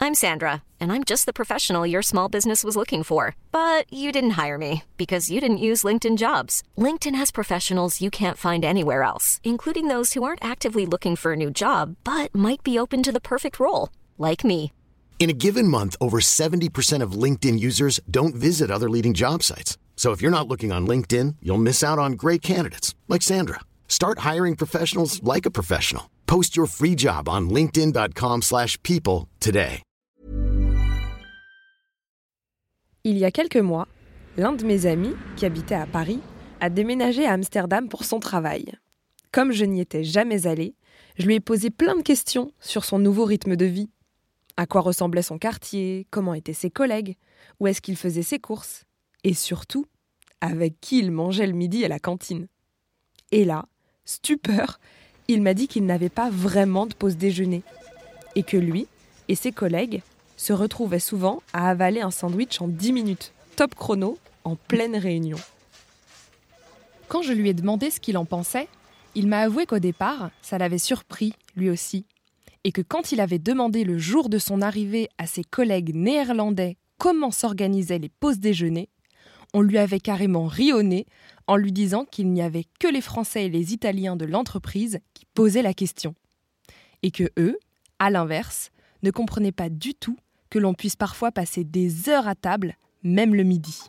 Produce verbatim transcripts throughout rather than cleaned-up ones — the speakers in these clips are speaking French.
I'm Sandra, and I'm just the professional your small business was looking for. But you didn't hire me because you didn't use LinkedIn Jobs. LinkedIn has professionals you can't find anywhere else, including those who aren't actively looking for a new job, but might be open to the perfect role, like me. In a given month, over seventy percent of LinkedIn users don't visit other leading job sites. So if you're not looking on LinkedIn, you'll miss out on great candidates like Sandra. Start hiring professionals like a professional. Post your free job on linkedin.com slash people today. Il y a quelques mois, l'un de mes amis, qui habitait à Paris, a déménagé à Amsterdam pour son travail. Comme je n'y étais jamais allée, je lui ai posé plein de questions sur son nouveau rythme de vie. À quoi ressemblait son quartier, comment étaient ses collègues, où est-ce qu'il faisait ses courses, et surtout, avec qui il mangeait le midi à la cantine. Et là, stupeur, il m'a dit qu'il n'avait pas vraiment de pause déjeuner, et que lui et ses collègues se retrouvaient souvent à avaler un sandwich en dix minutes, top chrono, en pleine réunion. Quand je lui ai demandé ce qu'il en pensait, il m'a avoué qu'au départ, ça l'avait surpris, lui aussi, et que quand il avait demandé le jour de son arrivée à ses collègues néerlandais comment s'organisaient les pauses déjeuner, on lui avait carrément ri au nez en lui disant qu'il n'y avait que les Français et les Italiens de l'entreprise qui posaient la question. Et que eux, à l'inverse, ne comprenaient pas du tout que l'on puisse parfois passer des heures à table, même le midi.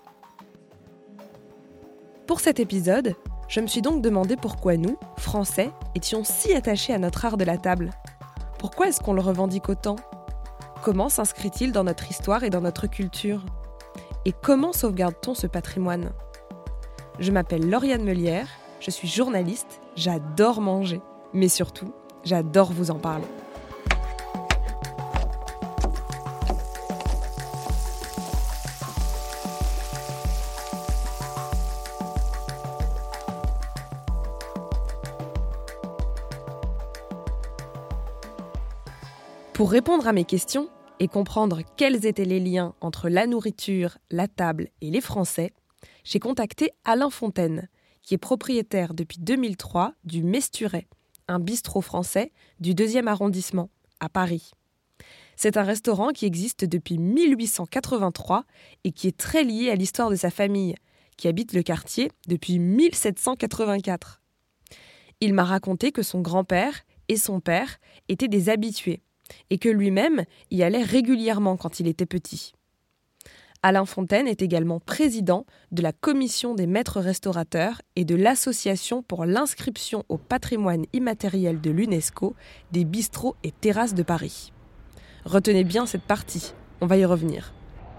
Pour cet épisode, je me suis donc demandé pourquoi nous, Français, étions si attachés à notre art de la table. Pourquoi est-ce qu'on le revendique autant ? Comment s'inscrit-il dans notre histoire et dans notre culture ? Et comment sauvegarde-t-on ce patrimoine ? Je m'appelle Lauriane Meulière, je suis journaliste, j'adore manger, mais surtout, j'adore vous en parler. Pour répondre à mes questions et comprendre quels étaient les liens entre la nourriture, la table et les Français, j'ai contacté Alain Fontaine, qui est propriétaire depuis deux mille trois du Mesturet, un bistrot français du deuxième arrondissement, à Paris. C'est un restaurant qui existe depuis mille huit cent quatre-vingt-trois et qui est très lié à l'histoire de sa famille, qui habite le quartier depuis mille sept cent quatre-vingt-quatre. Il m'a raconté que son grand-père et son père étaient des habitués, et que lui-même y allait régulièrement quand il était petit. Alain Fontaine est également président de la commission des maîtres restaurateurs et de l'association pour l'inscription au patrimoine immatériel de l'UNESCO des bistrots et terrasses de Paris. Retenez bien cette partie, on va y revenir.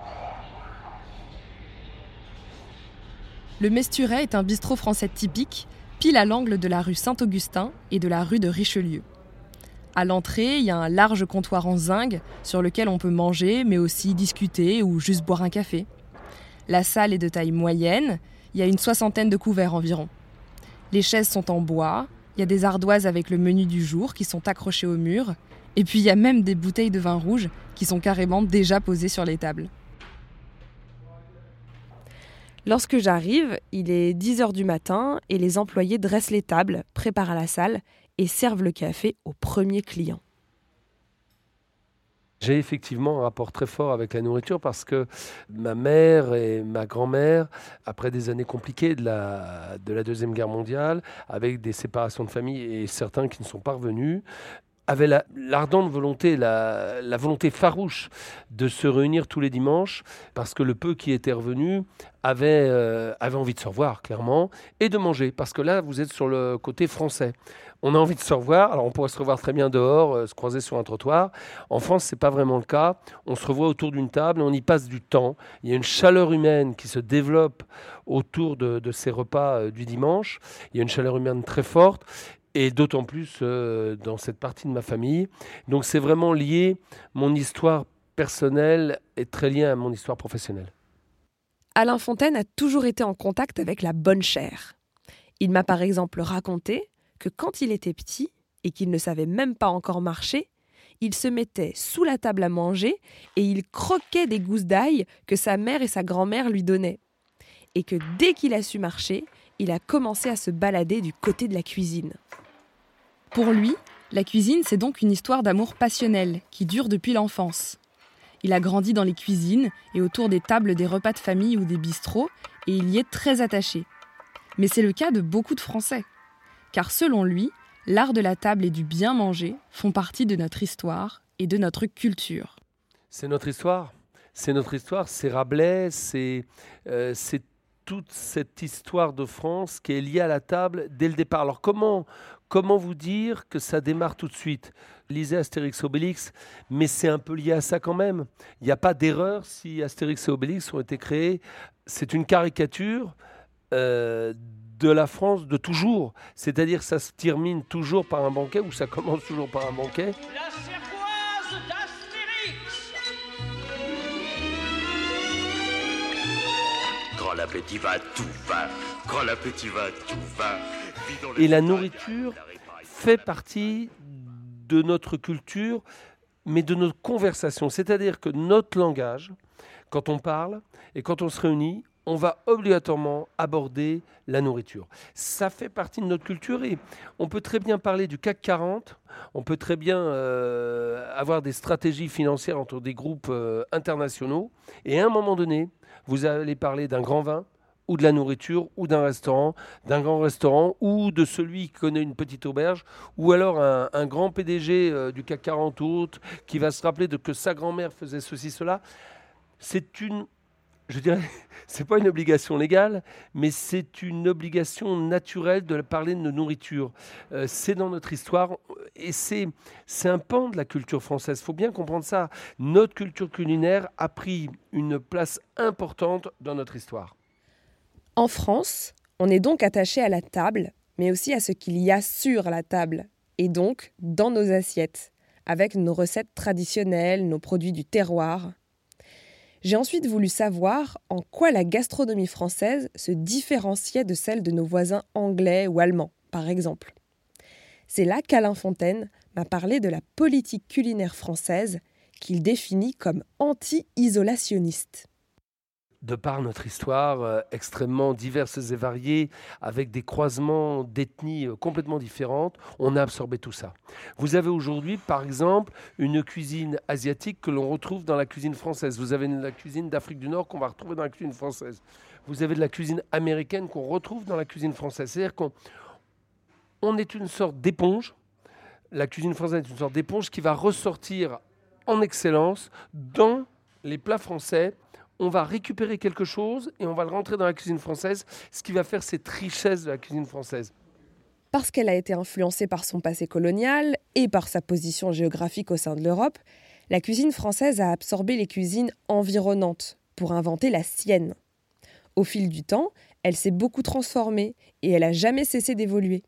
Le Mesturet est un bistrot français typique, pile à l'angle de la rue Saint-Augustin et de la rue de Richelieu. À l'entrée, il y a un large comptoir en zinc sur lequel on peut manger, mais aussi discuter ou juste boire un café. La salle est de taille moyenne, il y a une soixantaine de couverts environ. Les chaises sont en bois, il y a des ardoises avec le menu du jour qui sont accrochées au mur, et puis il y a même des bouteilles de vin rouge qui sont carrément déjà posées sur les tables. Lorsque j'arrive, il est dix heures du matin et les employés dressent les tables, préparent la salle et servent le café aux premiers clients. J'ai effectivement un rapport très fort avec la nourriture parce que ma mère et ma grand-mère, après des années compliquées de la, de la Deuxième Guerre mondiale, avec des séparations de famille et certains qui ne sont pas revenus, avaient la, l'ardente volonté, la, la volonté farouche de se réunir tous les dimanches parce que le peu qui était revenu avait, euh, avait envie de se revoir, clairement, et de manger. Parce que là, vous êtes sur le côté français. On a envie de se revoir, alors on pourrait se revoir très bien dehors, euh, se croiser sur un trottoir. En France, ce n'est pas vraiment le cas. On se revoit autour d'une table et on y passe du temps. Il y a une chaleur humaine qui se développe autour de, de ces repas euh, du dimanche. Il y a une chaleur humaine très forte. Et d'autant plus euh, dans cette partie de ma famille. Donc c'est vraiment lié, mon histoire personnelle est très liée à mon histoire professionnelle. Alain Fontaine a toujours été en contact avec la bonne chair. Il m'a par exemple raconté que quand il était petit et qu'il ne savait même pas encore marcher, il se mettait sous la table à manger et il croquait des gousses d'ail que sa mère et sa grand-mère lui donnaient. Et que dès qu'il a su marcher, il a commencé à se balader du côté de la cuisine. Pour lui, la cuisine, c'est donc une histoire d'amour passionnel qui dure depuis l'enfance. Il a grandi dans les cuisines et autour des tables des repas de famille ou des bistrots, et il y est très attaché. Mais c'est le cas de beaucoup de Français. Car selon lui, l'art de la table et du bien manger font partie de notre histoire et de notre culture. C'est notre histoire. C'est notre histoire, c'est Rabelais, c'est, euh, c'est toute cette histoire de France qui est liée à la table dès le départ. Alors comment, comment vous dire que ça démarre tout de suite ? Lisez Astérix Obélix, mais c'est un peu lié à ça quand même. Il n'y a pas d'erreur si Astérix et Obélix ont été créés. C'est une caricature euh, de la France de toujours. C'est-à-dire que ça se termine toujours par un banquet ou ça commence toujours par un banquet. La cervoise d'Astérix. Quand l'appétit va, tout va. Quand l'appétit va, tout va. Et la nourriture fait partie de notre culture, mais de notre conversation. C'est-à-dire que notre langage, quand on parle et quand on se réunit, on va obligatoirement aborder la nourriture. Ça fait partie de notre culture et on peut très bien parler du C A C quarante, on peut très bien euh, avoir des stratégies financières entre des groupes euh, internationaux et à un moment donné, vous allez parler d'un grand vin ou de la nourriture, ou d'un restaurant, d'un grand restaurant, ou de celui qui connaît une petite auberge, ou alors un, un grand P D G euh, du C A C quarante ou autre, qui va se rappeler de que sa grand-mère faisait ceci, cela. C'est une, je dirais, c'est pas une obligation légale, mais c'est une obligation naturelle de parler de nourriture. Euh, c'est dans notre histoire, et c'est, c'est un pan de la culture française. Il faut bien comprendre ça. Notre culture culinaire a pris une place importante dans notre histoire. En France, on est donc attaché à la table, mais aussi à ce qu'il y a sur la table, et donc dans nos assiettes, avec nos recettes traditionnelles, nos produits du terroir. J'ai ensuite voulu savoir en quoi la gastronomie française se différenciait de celle de nos voisins anglais ou allemands, par exemple. C'est là qu'Alain Fontaine m'a parlé de la politique culinaire française qu'il définit comme anti-isolationniste. De par notre histoire euh, extrêmement diverse et variée, avec des croisements d'ethnies euh, complètement différentes, on a absorbé tout ça. Vous avez aujourd'hui, par exemple, une cuisine asiatique que l'on retrouve dans la cuisine française. Vous avez la cuisine d'Afrique du Nord qu'on va retrouver dans la cuisine française. Vous avez de la cuisine américaine qu'on retrouve dans la cuisine française. C'est-à-dire qu'on on est une sorte d'éponge. La cuisine française est une sorte d'éponge qui va ressortir en excellence dans les plats français. On va récupérer quelque chose et on va le rentrer dans la cuisine française, ce qui va faire cette richesse de la cuisine française. Parce qu'elle a été influencée par son passé colonial et par sa position géographique au sein de l'Europe, la cuisine française a absorbé les cuisines environnantes pour inventer la sienne. Au fil du temps, elle s'est beaucoup transformée et elle n'a jamais cessé d'évoluer.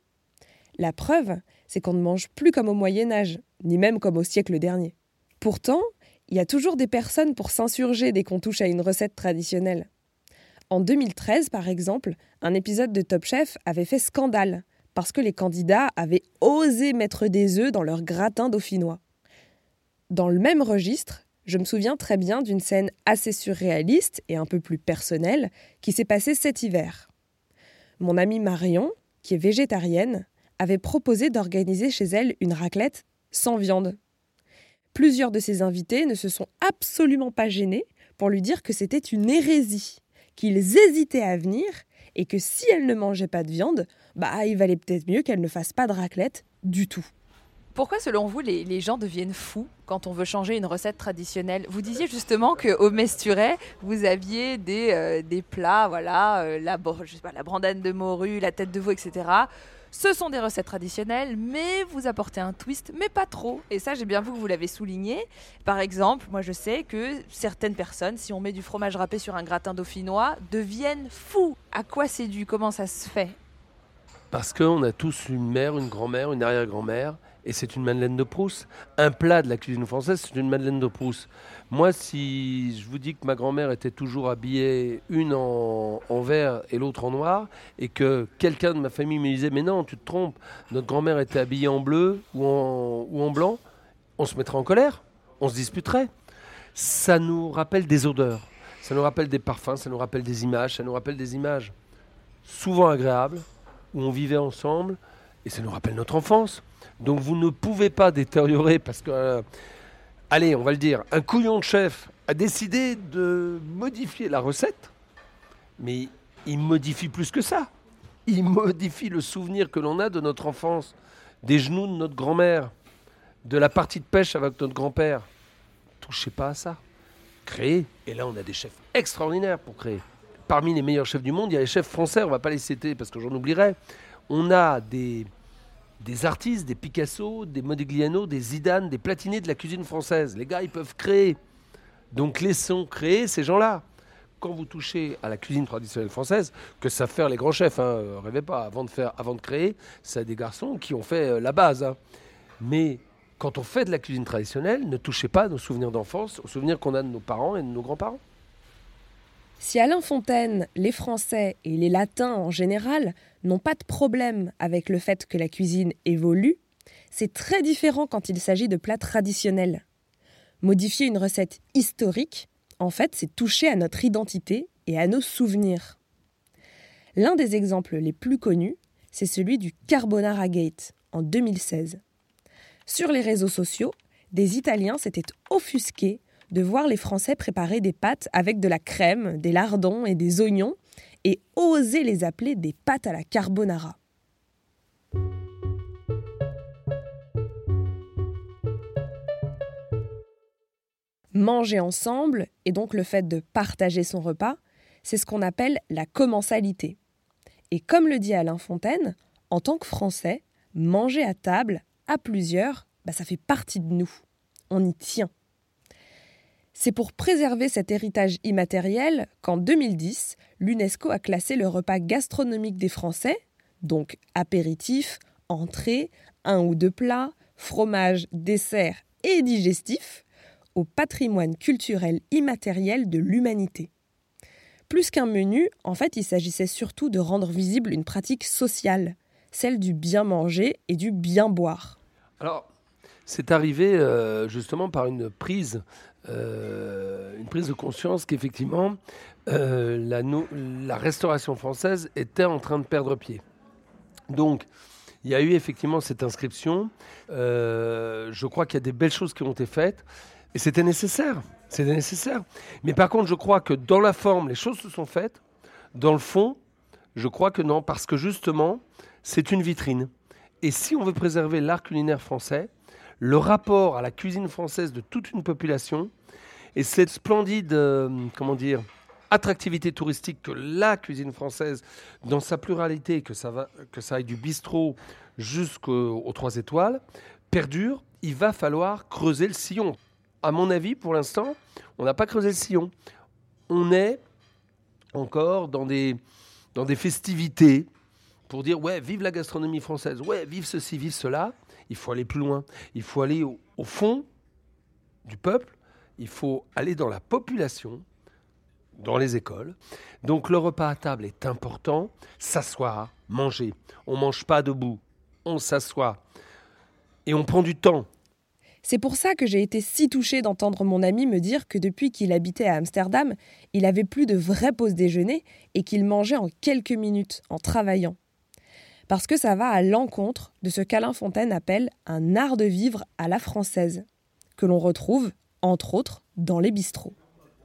La preuve, c'est qu'on ne mange plus comme au Moyen-Âge, ni même comme au siècle dernier. Pourtant, il y a toujours des personnes pour s'insurger dès qu'on touche à une recette traditionnelle. En deux mille treize, par exemple, un épisode de Top Chef avait fait scandale parce que les candidats avaient osé mettre des œufs dans leur gratin dauphinois. Dans le même registre, je me souviens très bien d'une scène assez surréaliste et un peu plus personnelle qui s'est passée cet hiver. Mon amie Marion, qui est végétarienne, avait proposé d'organiser chez elle une raclette sans viande. Plusieurs de ses invités ne se sont absolument pas gênés pour lui dire que c'était une hérésie, qu'ils hésitaient à venir et que si elle ne mangeait pas de viande, bah il valait peut-être mieux qu'elle ne fasse pas de raclette du tout. Pourquoi, selon vous, les, les gens deviennent fous quand on veut changer une recette traditionnelle ? Vous disiez justement qu'au Mesturet, vous aviez des, euh, des plats, voilà, euh, la, je sais pas, la brandade de morue, la tête de veau, et cetera. Ce sont des recettes traditionnelles, mais vous apportez un twist, mais pas trop. Et ça, j'ai bien vu que vous l'avez souligné. Par exemple, moi je sais que certaines personnes, si on met du fromage râpé sur un gratin dauphinois, deviennent fous. À quoi c'est dû ? Comment ça se fait ? Parce qu'on a tous une mère, une grand-mère, une arrière-grand-mère, et c'est une Madeleine de Proust. Un plat de la cuisine française, c'est une Madeleine de Proust. Moi, si je vous dis que ma grand-mère était toujours habillée, une en, en vert et l'autre en noir, et que quelqu'un de ma famille me disait « Mais non, tu te trompes, notre grand-mère était habillée en bleu ou en, ou en blanc », on se mettrait en colère, on se disputerait. Ça nous rappelle des odeurs, ça nous rappelle des parfums, ça nous rappelle des images, ça nous rappelle des images souvent agréables, où on vivait ensemble, et ça nous rappelle notre enfance. Donc vous ne pouvez pas détériorer, parce que euh, allez, on va le dire, un couillon de chef a décidé de modifier la recette, mais il modifie plus que ça. Il modifie le souvenir que l'on a de notre enfance, des genoux de notre grand-mère, de la partie de pêche avec notre grand-père. Touchez pas à ça. Créez. Et là, on a des chefs extraordinaires pour créer. Parmi les meilleurs chefs du monde, il y a les chefs français, on ne va pas les citer parce que j'en oublierai. On a des, des artistes, des Picasso, des Modigliano, des Zidane, des Platini de la cuisine française. Les gars, ils peuvent créer. Donc laissons créer ces gens-là. Quand vous touchez à la cuisine traditionnelle française, que savent faire les grands chefs, hein, rêvez pas, avant de, faire, avant de créer, c'est des garçons qui ont fait euh, la base. Hein. Mais quand on fait de la cuisine traditionnelle, ne touchez pas à nos souvenirs d'enfance, aux souvenirs qu'on a de nos parents et de nos grands-parents. Si Alain Fontaine, les Français et les Latins en général n'ont pas de problème avec le fait que la cuisine évolue, c'est très différent quand il s'agit de plats traditionnels. Modifier une recette historique, en fait, c'est toucher à notre identité et à nos souvenirs. L'un des exemples les plus connus, c'est celui du Carbonara Gate en deux mille seize. Sur les réseaux sociaux, des Italiens s'étaient offusqués de voir les Français préparer des pâtes avec de la crème, des lardons et des oignons et oser les appeler des pâtes à la carbonara. Manger ensemble, et donc le fait de partager son repas, c'est ce qu'on appelle la commensalité. Et comme le dit Alain Fontaine, en tant que Français, manger à table, à plusieurs, bah ça fait partie de nous. On y tient. C'est pour préserver cet héritage immatériel qu'en deux mille dix, l'UNESCO a classé le repas gastronomique des Français, donc apéritif, entrée, un ou deux plats, fromage, dessert et digestif, au patrimoine culturel immatériel de l'humanité. Plus qu'un menu, en fait, il s'agissait surtout de rendre visible une pratique sociale, celle du bien manger et du bien boire. Alors, c'est arrivé euh, justement par une prise, euh, une prise de conscience qu'effectivement, euh, la, no- la restauration française était en train de perdre pied. Donc, il y a eu effectivement cette inscription. Euh, je crois qu'il y a des belles choses qui ont été faites. Et c'était nécessaire, c'était nécessaire. Mais par contre, je crois que dans la forme, les choses se sont faites. Dans le fond, je crois que non, parce que justement, c'est une vitrine. Et si on veut préserver l'art culinaire français, le rapport à la cuisine française de toute une population et cette splendide, euh, comment dire, attractivité touristique que la cuisine française, dans sa pluralité, que ça, va, que ça aille du bistrot jusqu'aux trois étoiles, perdure, il va falloir creuser le sillon. À mon avis, pour l'instant, on n'a pas creusé le sillon. On est encore dans des, dans des festivités pour dire « ouais, vive la gastronomie française, ouais, vive ceci, vive cela ». Il faut aller plus loin. Il faut aller au, au fond du peuple. Il faut aller dans la population, dans les écoles. Donc le repas à table est important. S'asseoir, manger. On ne mange pas debout. On s'assoit. Et on prend du temps. C'est pour ça que j'ai été si touchée d'entendre mon ami me dire que depuis qu'il habitait à Amsterdam, il avait plus de vraies pauses déjeuner et qu'il mangeait en quelques minutes, en travaillant. Parce que ça va à l'encontre de ce qu'Alain Fontaine appelle un art de vivre à la française, que l'on retrouve, entre autres, dans les bistrots.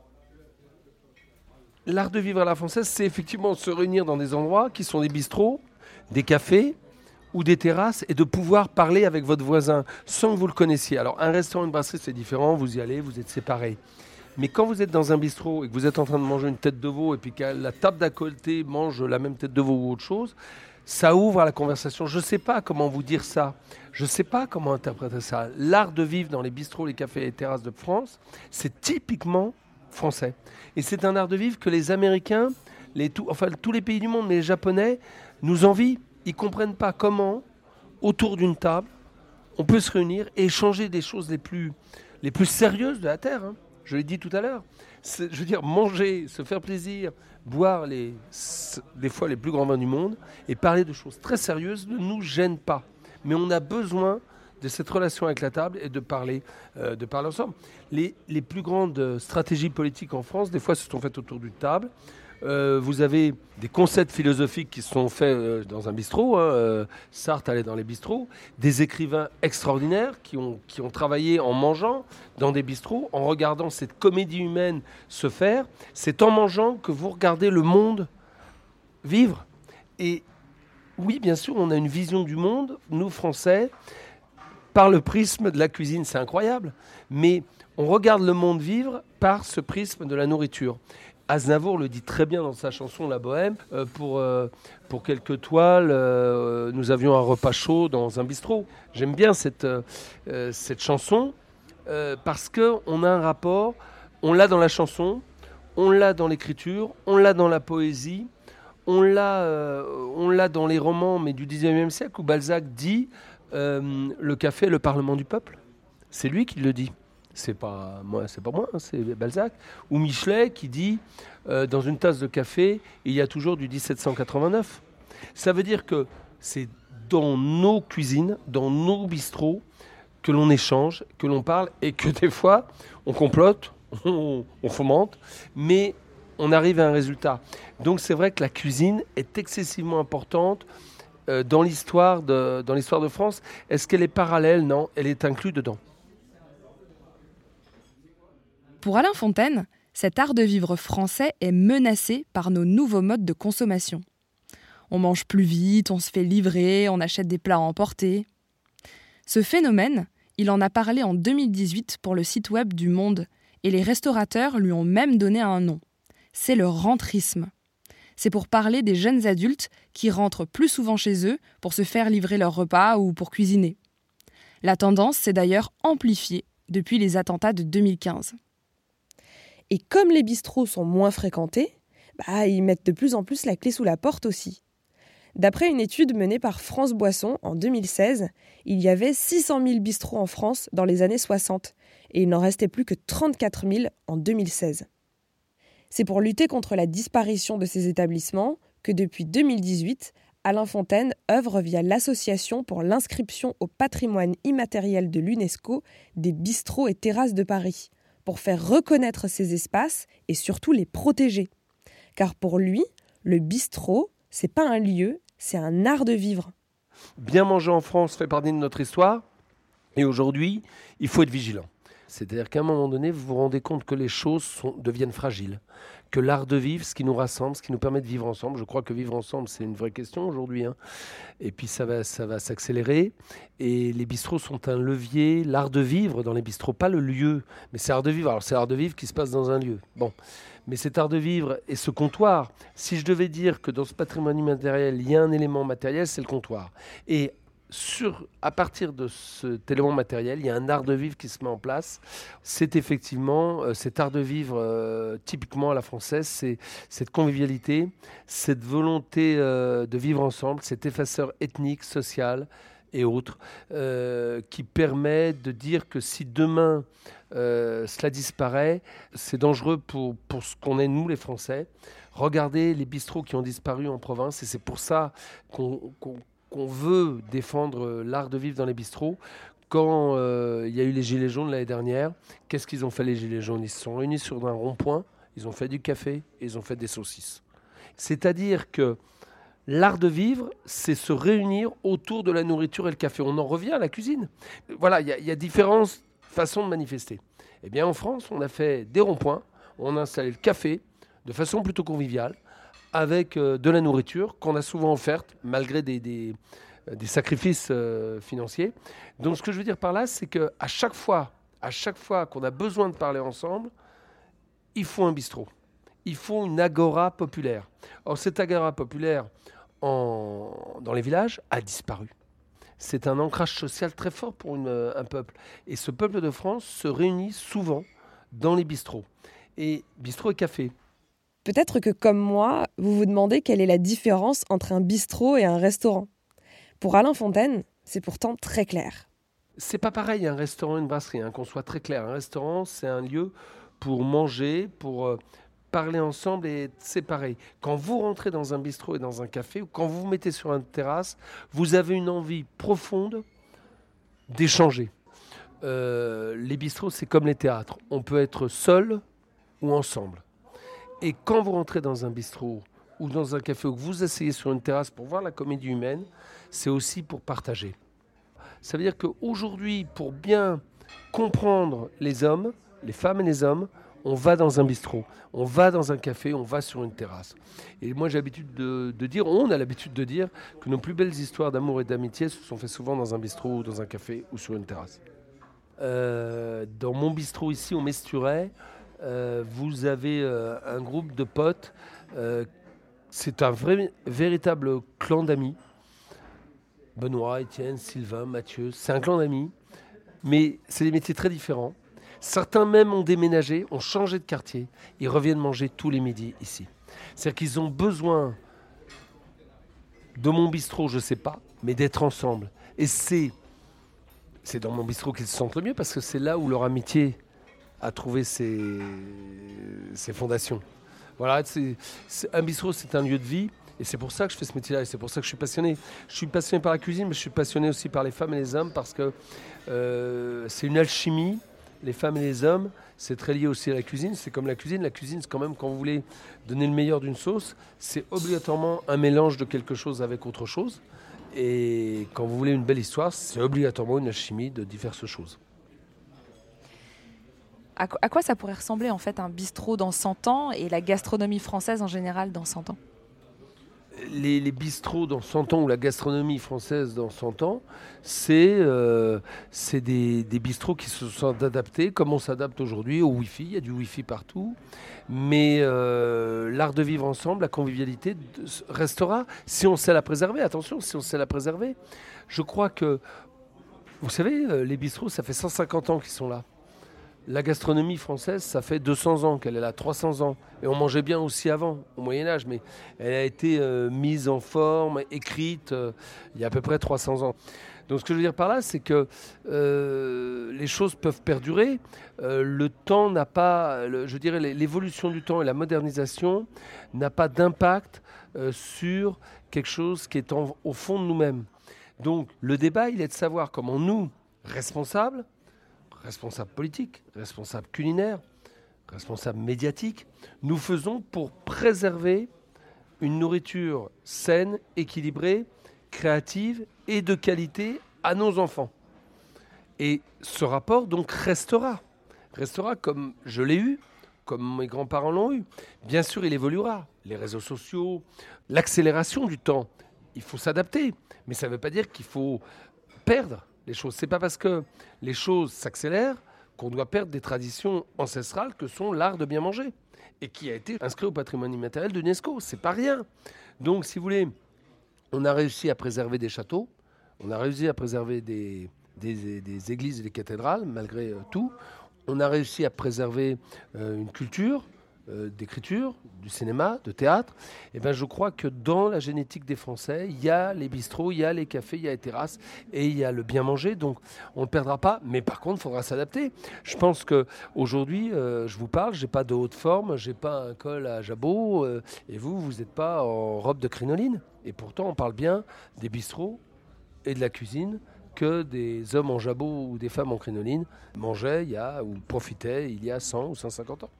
L'art de vivre à la française, c'est effectivement se réunir dans des endroits qui sont des bistrots, des cafés, ou des terrasses et de pouvoir parler avec votre voisin sans que vous le connaissiez. Alors un restaurant, une brasserie, c'est différent, vous y allez, vous êtes séparés. Mais quand vous êtes dans un bistrot et que vous êtes en train de manger une tête de veau et puis que la table d'à côté mange la même tête de veau ou autre chose, ça ouvre à la conversation. Je ne sais pas comment vous dire ça. Je ne sais pas comment interpréter ça. L'art de vivre dans les bistrots, les cafés et les terrasses de France, c'est typiquement français. Et c'est un art de vivre que les Américains, les tout, enfin tous les pays du monde, mais les Japonais, nous envient. Ils ne comprennent pas comment, autour d'une table, on peut se réunir et échanger des choses les plus, les plus sérieuses de la Terre. Hein. Je l'ai dit tout à l'heure. C'est, je veux dire, manger, se faire plaisir, boire les, des fois les plus grands vins du monde et parler de choses très sérieuses ne nous gêne pas. Mais on a besoin de cette relation avec la table et de parler, euh, de parler ensemble. Les, les plus grandes stratégies politiques en France, des fois, se sont faites autour d'une table. Euh, vous avez des concepts philosophiques qui sont faits euh, dans un bistrot. Hein, euh, Sartre allait dans les bistrots. Des écrivains extraordinaires qui ont, qui ont travaillé en mangeant dans des bistrots, en regardant cette comédie humaine se faire. C'est en mangeant que vous regardez le monde vivre. Et oui, bien sûr, on a une vision du monde, nous Français, par le prisme de la cuisine. C'est incroyable. Mais on regarde le monde vivre par ce prisme de la nourriture. Aznavour le dit très bien dans sa chanson La Bohème. Euh, pour, euh, pour quelques toiles, euh, nous avions un repas chaud dans un bistrot. J'aime bien cette, euh, cette chanson euh, parce qu'on a un rapport, on l'a dans la chanson, on l'a dans l'écriture, on l'a dans la poésie, on l'a, euh, on l'a dans les romans mais du dix-neuvième siècle où Balzac dit euh, « Le café est le parlement du peuple ». C'est lui qui le dit. C'est pas moi, c'est pas moi, c'est Balzac. Ou Michelet qui dit euh, dans une tasse de café, il y a toujours du dix-sept cent quatre-vingt-neuf. Ça veut dire que c'est dans nos cuisines, dans nos bistrots, que l'on échange, que l'on parle et que des fois on complote, on, on fomente, mais on arrive à un résultat. Donc c'est vrai que la cuisine est excessivement importante euh, dans l'histoire de, dans l'histoire de France. Est-ce qu'elle est parallèle ? Non, elle est inclue dedans. Pour Alain Fontaine, cet art de vivre français est menacé par nos nouveaux modes de consommation. On mange plus vite, on se fait livrer, on achète des plats à emporter. Ce phénomène, il en a parlé en deux mille dix-huit pour le site web du Monde, et les restaurateurs lui ont même donné un nom. C'est le rentrisme. C'est pour parler des jeunes adultes qui rentrent plus souvent chez eux pour se faire livrer leur repas ou pour cuisiner. La tendance s'est d'ailleurs amplifiée depuis les attentats de deux mille quinze. Et comme les bistrots sont moins fréquentés, bah, ils mettent de plus en plus la clé sous la porte aussi. D'après une étude menée par France Boisson en deux mille seize, il y avait six cent mille bistrots en France dans les années soixante et il n'en restait plus que trente-quatre mille en deux mille seize. C'est pour lutter contre la disparition de ces établissements que depuis deux mille dix-huit, Alain Fontaine œuvre via l'Association pour l'inscription au patrimoine immatériel de l'UNESCO des bistrots et terrasses de Paris, pour faire reconnaître ces espaces et surtout les protéger. Car pour lui, le bistrot, c'est pas un lieu, c'est un art de vivre. Bien manger en France fait partie de notre histoire et aujourd'hui, il faut être vigilant. C'est-à-dire qu'à un moment donné, vous vous rendez compte que les choses sont, deviennent fragiles, que l'art de vivre, ce qui nous rassemble, ce qui nous permet de vivre ensemble, je crois que vivre ensemble, c'est une vraie question aujourd'hui, hein. Et puis ça va, ça va s'accélérer. Et les bistrots sont un levier, l'art de vivre dans les bistrots, pas le lieu, mais c'est l'art de vivre. Alors c'est l'art de vivre qui se passe dans un lieu. Bon, mais cet art de vivre et ce comptoir, si je devais dire que dans ce patrimoine immatériel, il y a un élément matériel, c'est le comptoir. Et Sur, à partir de cet élément matériel, il y a un art de vivre qui se met en place. C'est effectivement euh, cet art de vivre euh, typiquement à la française, c'est cette convivialité, cette volonté euh, de vivre ensemble, cet effaceur ethnique, social et autres, euh, qui permet de dire que si demain euh, cela disparaît, c'est dangereux pour, pour ce qu'on est nous les Français. Regardez les bistrots qui ont disparu en province et c'est pour ça qu'on... qu'on qu'on veut défendre l'art de vivre dans les bistrots. Quand euh, il y a eu les Gilets jaunes l'année dernière, qu'est-ce qu'ils ont fait les Gilets jaunes ? Ils se sont réunis sur un rond-point, ils ont fait du café et ils ont fait des saucisses. C'est-à-dire que l'art de vivre, c'est se réunir autour de la nourriture et le café. On en revient à la cuisine. Voilà, il y, y a différentes façons de manifester. Eh bien, en France, on a fait des ronds-points, on a installé le café de façon plutôt conviviale, avec euh, de la nourriture qu'on a souvent offerte, malgré des, des, des sacrifices euh, financiers. Donc ce que je veux dire par là, c'est qu'à chaque fois, à chaque fois qu'on a besoin de parler ensemble, il faut un bistrot. Il faut une agora populaire. Or, cette agora populaire, en, dans les villages, a disparu. C'est un ancrage social très fort pour une, un peuple. Et ce peuple de France se réunit souvent dans les bistrots. Et bistrot et café. Peut-être que, comme moi, vous vous demandez quelle est la différence entre un bistrot et un restaurant. Pour Alain Fontaine, c'est pourtant très clair. C'est pas pareil un restaurant et une brasserie, hein, qu'on soit très clair. Un restaurant, c'est un lieu pour manger, pour euh, parler ensemble et être séparés. Quand vous rentrez dans un bistrot et dans un café, ou quand vous vous mettez sur une terrasse, vous avez une envie profonde d'échanger. Euh, les bistrots, c'est comme les théâtres. On peut être seul ou ensemble. Et quand vous rentrez dans un bistrot ou dans un café ou que vous asseyez sur une terrasse pour voir la comédie humaine, c'est aussi pour partager. Ça veut dire qu'aujourd'hui, pour bien comprendre les hommes, les femmes et les hommes, on va dans un bistrot, on va dans un café, on va sur une terrasse. Et moi, j'ai l'habitude de, de dire, on a l'habitude de dire que nos plus belles histoires d'amour et d'amitié se sont faites souvent dans un bistrot, ou dans un café ou sur une terrasse. Euh, dans mon bistrot ici, au Mesturet, euh, vous avez euh, un groupe de potes. Euh, c'est un vrai, véritable clan d'amis. Benoît, Étienne, Sylvain, Mathieu, c'est un clan d'amis. Mais c'est des métiers très différents. Certains même ont déménagé, ont changé de quartier. Ils reviennent manger tous les midis ici. C'est-à-dire qu'ils ont besoin de mon bistrot, je ne sais pas, mais d'être ensemble. Et c'est, c'est dans mon bistrot qu'ils se sentent le mieux parce que c'est là où leur amitié a trouvé ses, ses fondations. Voilà, c'est, c'est, un bistrot, c'est un lieu de vie. Et c'est pour ça que je fais ce métier-là et c'est pour ça que je suis passionné. Je suis passionné par la cuisine, mais je suis passionné aussi par les femmes et les hommes parce que euh, c'est une alchimie. Les femmes et les hommes, c'est très lié aussi à la cuisine. C'est comme la cuisine. La cuisine, c'est quand même quand vous voulez donner le meilleur d'une sauce, c'est obligatoirement un mélange de quelque chose avec autre chose. Et quand vous voulez une belle histoire, c'est obligatoirement une alchimie de diverses choses. À quoi, à quoi ça pourrait ressembler en fait un bistrot dans cent ans et la gastronomie française en général dans cent ans ? Les, les bistrots dans cent ans ou la gastronomie française dans cent ans, c'est, euh, c'est des, des bistrots qui se sont adaptés comme on s'adapte aujourd'hui au Wi-Fi. Il y a du Wi-Fi partout. Mais euh, l'art de vivre ensemble, la convivialité restera si on sait la préserver. Attention, si on sait la préserver. Je crois que, vous savez, les bistrots, ça fait cent cinquante ans qu'ils sont là. La gastronomie française, ça fait deux cents ans qu'elle est là, trois cents ans. Et on mangeait bien aussi avant, au Moyen-Âge, mais elle a été euh, mise en forme, écrite, euh, il y a à peu près trois cents ans. Donc ce que je veux dire par là, c'est que euh, les choses peuvent perdurer. Euh, le temps n'a pas, le, je dirais, l'évolution du temps et la modernisation n'a pas d'impact euh, sur quelque chose qui est en, au fond de nous-mêmes. Donc le débat, il est de savoir comment nous, responsables, responsables politiques, responsables culinaires, responsables médiatiques, nous faisons pour préserver une nourriture saine, équilibrée, créative et de qualité à nos enfants. Et ce rapport donc restera, restera comme je l'ai eu, comme mes grands-parents l'ont eu. Bien sûr, il évoluera. Les réseaux sociaux, l'accélération du temps, il faut s'adapter. Mais ça ne veut pas dire qu'il faut perdre les choses. Ce n'est pas parce que les choses s'accélèrent qu'on doit perdre des traditions ancestrales que sont l'art de bien manger et qui a été inscrit au patrimoine immatériel de l'UNESCO. C'est pas rien. Donc, si vous voulez, on a réussi à préserver des châteaux, on a réussi à préserver des, des, des églises et des cathédrales, malgré euh, tout. On a réussi à préserver euh, une culture euh, d'écriture, du cinéma, de théâtre. Et ben, je crois que dans la génétique des Français, il y a les bistrots, il y a les cafés, il y a les terrasses et il y a le bien manger. Donc, on ne perdra pas. Mais par contre, il faudra s'adapter. Je pense qu'aujourd'hui, euh, je vous parle, je n'ai pas de haute forme, je n'ai pas un col à jabot. Euh, et vous, vous n'êtes pas en robe de crinoline. Et pourtant, on parle bien des bistrots et de la cuisine que des hommes en jabot ou des femmes en crinoline mangeaient il y a, ou profitaient il y a cent ou cent cinquante ans.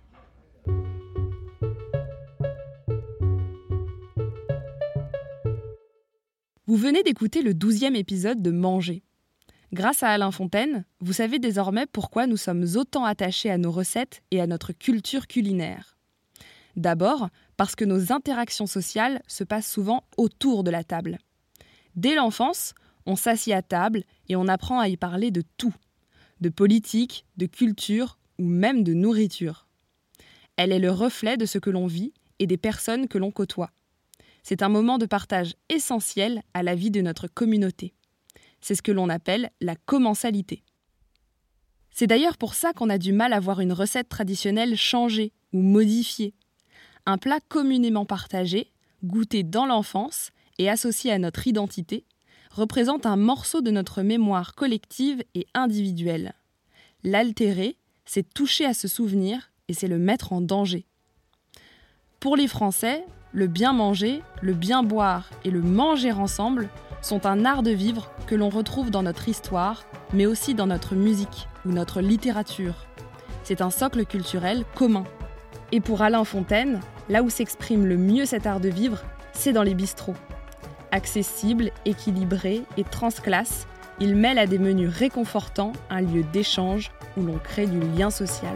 Vous venez d'écouter le douzième épisode de Manger. Grâce à Alain Fontaine, vous savez désormais pourquoi nous sommes autant attachés à nos recettes et à notre culture culinaire. D'abord, parce que nos interactions sociales se passent souvent autour de la table. Dès l'enfance, on s'assied à table et on apprend à y parler de tout, de politique, de culture ou même de nourriture. Elle est le reflet de ce que l'on vit et des personnes que l'on côtoie. C'est un moment de partage essentiel à la vie de notre communauté. C'est ce que l'on appelle la commensalité. C'est d'ailleurs pour ça qu'on a du mal à voir une recette traditionnelle changée ou modifiée. Un plat communément partagé, goûté dans l'enfance et associé à notre identité, représente un morceau de notre mémoire collective et individuelle. L'altérer, c'est toucher à ce souvenir et c'est le mettre en danger. Pour les Français, le bien manger, le bien boire et le manger ensemble sont un art de vivre que l'on retrouve dans notre histoire, mais aussi dans notre musique ou notre littérature. C'est un socle culturel commun. Et pour Alain Fontaine, là où s'exprime le mieux cet art de vivre, c'est dans les bistrots. Accessible, équilibré et transclasse, il mêle à des menus réconfortants un lieu d'échange où l'on crée du lien social.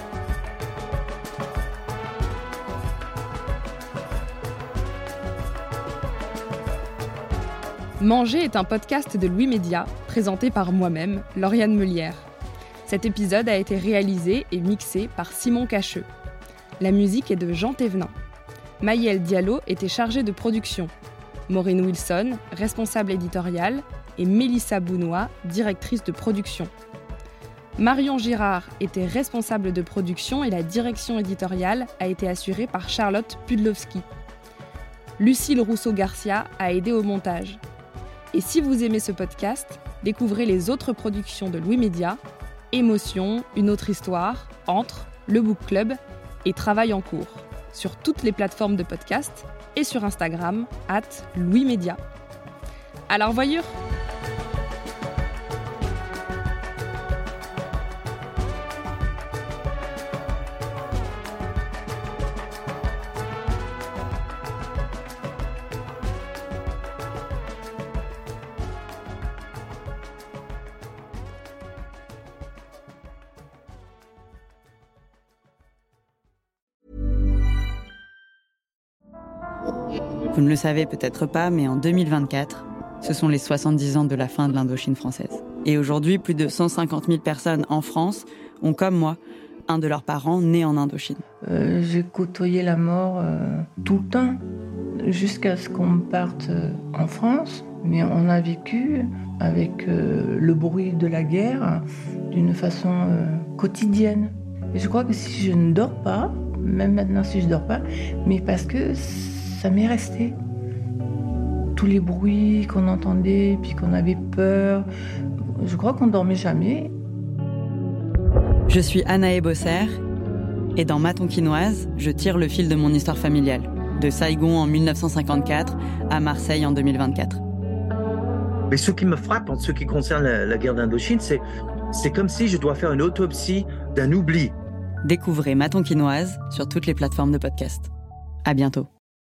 Manger est un podcast de Louis Média, présenté par moi-même, Lauriane Meulière. Cet épisode a été réalisé et mixé par Simon Cacheux. La musique est de Jean Thévenin. Maïel Diallo était chargée de production. Maureen Wilson, responsable éditoriale, et Mélissa Bounois, directrice de production. Marion Girard était responsable de production et la direction éditoriale a été assurée par Charlotte Pudlowski. Lucille Rousseau-Garcia a aidé au montage. Et si vous aimez ce podcast, découvrez les autres productions de Louis Média, Émotion, Une autre histoire, Entre, Le Book Club et Travail en cours, sur toutes les plateformes de podcast et sur Instagram, arobase Louis Média. À la revoyure! Vous ne le savez peut-être pas, mais en deux mille vingt-quatre, ce sont les soixante-dix ans de la fin de l'Indochine française. Et aujourd'hui, plus de cent cinquante mille personnes en France ont, comme moi, un de leurs parents né en Indochine. Euh, j'ai côtoyé la mort euh, tout le temps, jusqu'à ce qu'on parte euh, en France. Mais on a vécu avec euh, le bruit de la guerre d'une façon euh, quotidienne. Et je crois que si je ne dors pas, même maintenant si je ne dors pas, mais parce que ça m'est resté. Tous les bruits qu'on entendait, puis qu'on avait peur, je crois qu'on ne dormait jamais. Je suis Anaë Bosser, et dans Ma Tonkinoise, je tire le fil de mon histoire familiale, de Saigon en mille neuf cent cinquante-quatre à Marseille en deux mille vingt-quatre. Mais ce qui me frappe en ce qui concerne la, la guerre d'Indochine, c'est, c'est comme si je dois faire une autopsie d'un oubli. Découvrez Ma Tonkinoise sur toutes les plateformes de podcast. À bientôt.